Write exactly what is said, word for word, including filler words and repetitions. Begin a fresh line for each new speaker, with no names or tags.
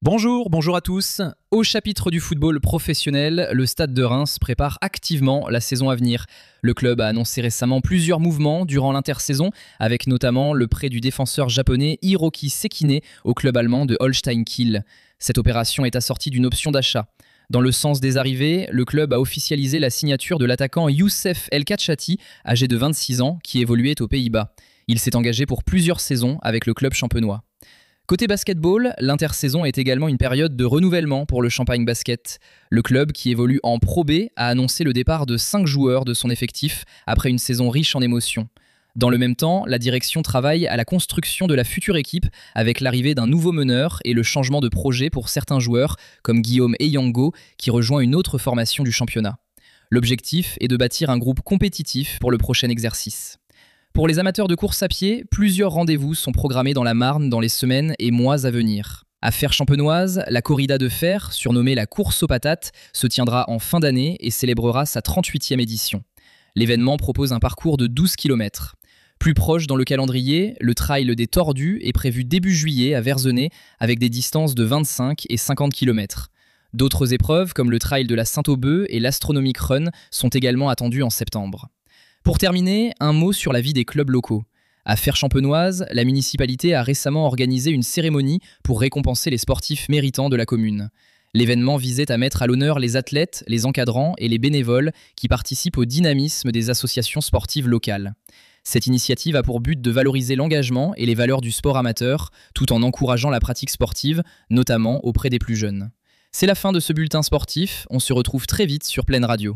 Bonjour, bonjour à tous. Au chapitre du football professionnel, le Stade de Reims prépare activement la saison à venir. Le club a annoncé récemment plusieurs mouvements durant l'intersaison, avec notamment le prêt du défenseur japonais Hiroki Sekine au club allemand de Holstein Kiel. Cette opération est assortie d'une option d'achat. Dans le sens des arrivées, le club a officialisé la signature de l'attaquant Youssef El Kachati, âgé de vingt-six ans, qui évoluait aux Pays-Bas. Il s'est engagé pour plusieurs saisons avec le club champenois. Côté basketball, l'intersaison est également une période de renouvellement pour le Champagne Basket. Le club, qui évolue en Pro B, a annoncé le départ de cinq joueurs de son effectif après une saison riche en émotions. Dans le même temps, la direction travaille à la construction de la future équipe avec l'arrivée d'un nouveau meneur et le changement de projet pour certains joueurs comme Guillaume Eyango qui rejoint une autre formation du championnat. L'objectif est de bâtir un groupe compétitif pour le prochain exercice. Pour les amateurs de course à pied, plusieurs rendez-vous sont programmés dans la Marne dans les semaines et mois à venir. À Fère-Champenoise, la corrida de fer, surnommée la course aux patates, se tiendra en fin d'année et célébrera sa trente-huitième édition. L'événement propose un parcours de douze kilomètres. Plus proche dans le calendrier, le trail des Tordus est prévu début juillet à Verzenay avec des distances de vingt-cinq et cinquante kilomètres. D'autres épreuves comme le trail de la Saint-Aubeu et l'Astronomic Run sont également attendues en septembre. Pour terminer, un mot sur la vie des clubs locaux. À Fère-Champenoise, la municipalité a récemment organisé une cérémonie pour récompenser les sportifs méritants de la commune. L'événement visait à mettre à l'honneur les athlètes, les encadrants et les bénévoles qui participent au dynamisme des associations sportives locales. Cette initiative a pour but de valoriser l'engagement et les valeurs du sport amateur, tout en encourageant la pratique sportive, notamment auprès des plus jeunes. C'est la fin de ce bulletin sportif, on se retrouve très vite sur Plaine Radio.